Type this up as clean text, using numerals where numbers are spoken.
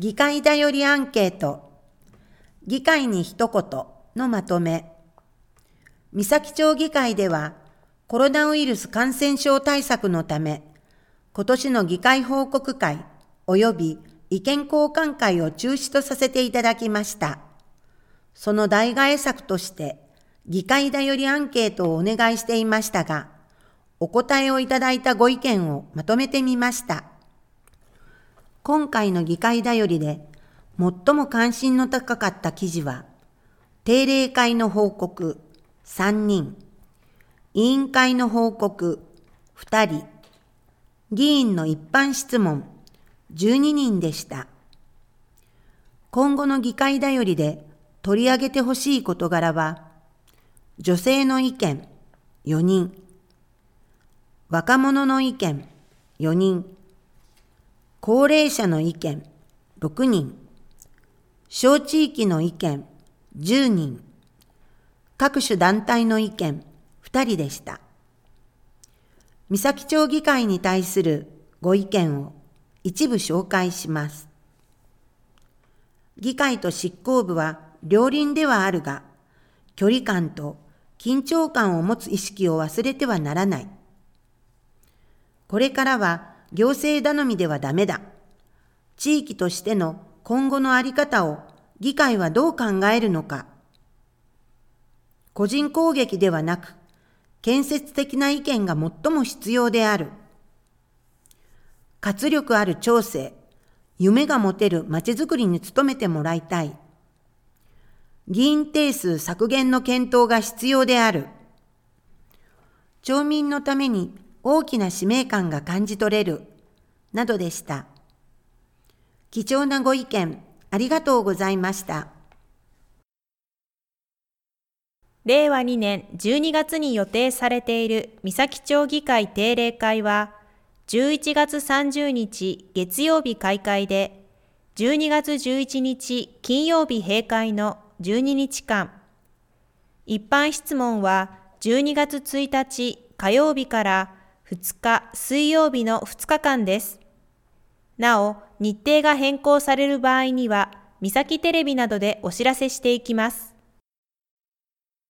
議会だよりアンケート、議会に一言のまとめ。三崎町議会ではコロナウイルス感染症対策のため、今年の議会報告会及び意見交換会を中止とさせていただきました。その代替え策として、議会だよりアンケートをお願いしていましたが、お答えをいただいたご意見をまとめてみました。今回の議会だよりで最も関心の高かった記事は、定例会の報告3人、委員会の報告2人、議員の一般質問12人でした。今後の議会だよりで取り上げてほしい事柄は、女性の意見4人、若者の意見4人、高齢者の意見6人、小地域の意見10人、各種団体の意見2人でした。三崎町議会に対するご意見を一部紹介します。議会と執行部は両輪ではあるが、距離感と緊張感を持つ意識を忘れてはならない。これからは行政頼みではダメだ。地域としての今後の在り方を議会はどう考えるのか。個人攻撃ではなく、建設的な意見が最も必要である。活力ある町政、夢が持てるまちづくりに努めてもらいたい。議員定数削減の検討が必要である。町民のために大きな使命感が感じ取れる、などでした。貴重なご意見ありがとうございました。 令和2年12月に予定されている三崎町議会定例会は、11月30日月曜日開会で、12月11日金曜日閉会の12日間。一般質問は12月1日火曜日から2日水曜日の2日間です。なお、日程が変更される場合には、三崎テレビなどでお知らせしていきます。